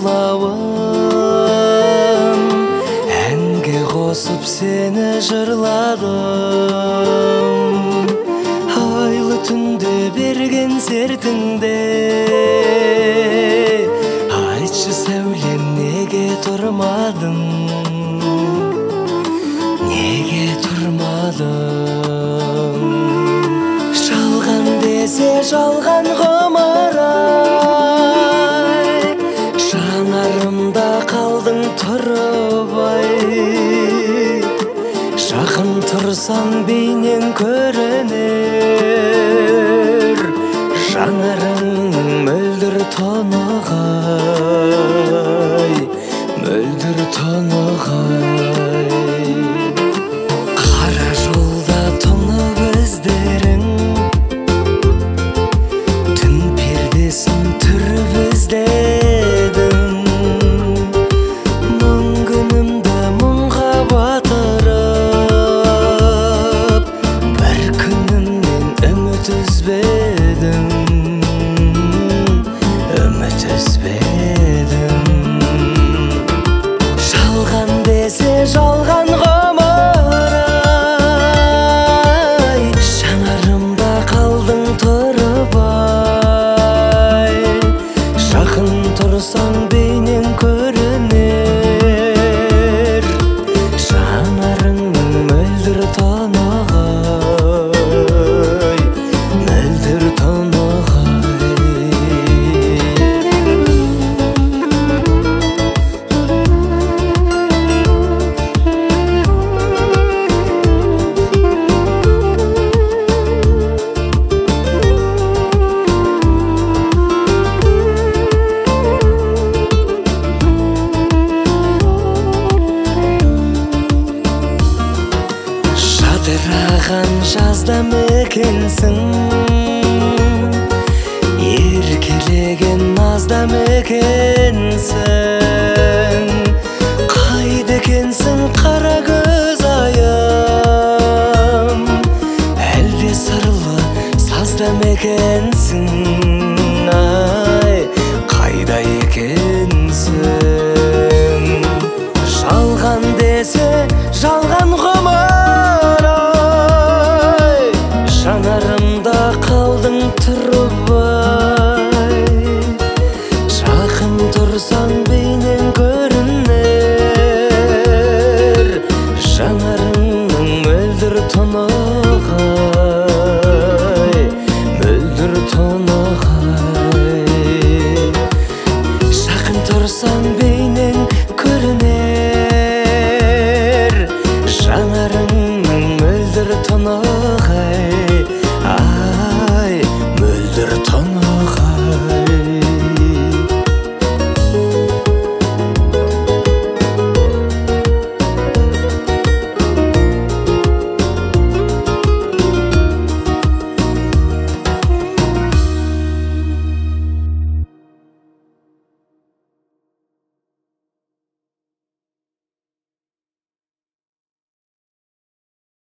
ойлабын, әнге қосып сені жырладым. Айлы түнде берген сертіңде, айтшы сәулем, неге тұрмадың, неге тұрмадың? Жалған десе жалған ғұмыр-ай, жанарымда қалдың тұрбай. Жақын тұрсаң бейнең көрінер, жанарың мөлдір тонығай, мөлдір тонығай. Қара жолда тұнып іздерің, түн пердесін түріп іздедің. Мың күнімді мұңға батырып, бір күнімнен үміт үзбедің, үміт үзбедің. Жалған десе жалған ғұмыр-ай, жанарымда қалдың тұрбай. Жақын тұрсаң бейнең көрінер, жанарың мөлдір тонығай, мөлдір тонығай. Жадыраған жазда мекенсің, еркелеген назда мекенсің.